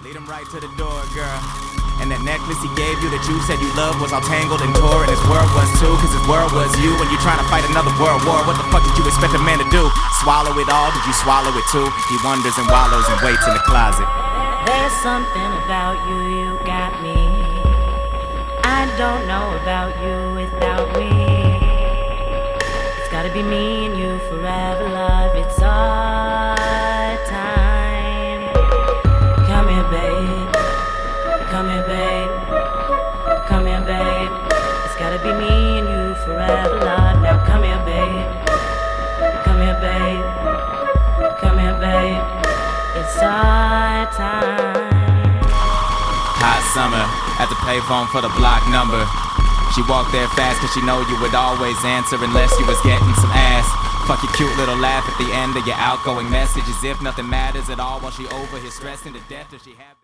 Lead him right to the door, girl. And that necklace he gave you that you said you loved was all tangled and tore, and his world was too, cause his world was you. When you're trying to fight another world war, what the fuck did you expect a man to do? Swallow it all? Did you swallow it too? He wonders and wallows and waits in the closet. There's something about you, you got me. I don't know about you without me. It's gotta be me and you forever, love. It's our time. Come here, babe. Come here, babe. Come here, babe. It's gotta be me and you forever, love. Now come here, babe. Come here, babe. Come here, babe. It's our time. Hot summer, at the payphone for the block number. She walked there fast cause she know you would always answer unless you was getting some ass. Fuck your cute little laugh at the end of your outgoing message, as if nothing matters at all while she over here stressing to death. Does she have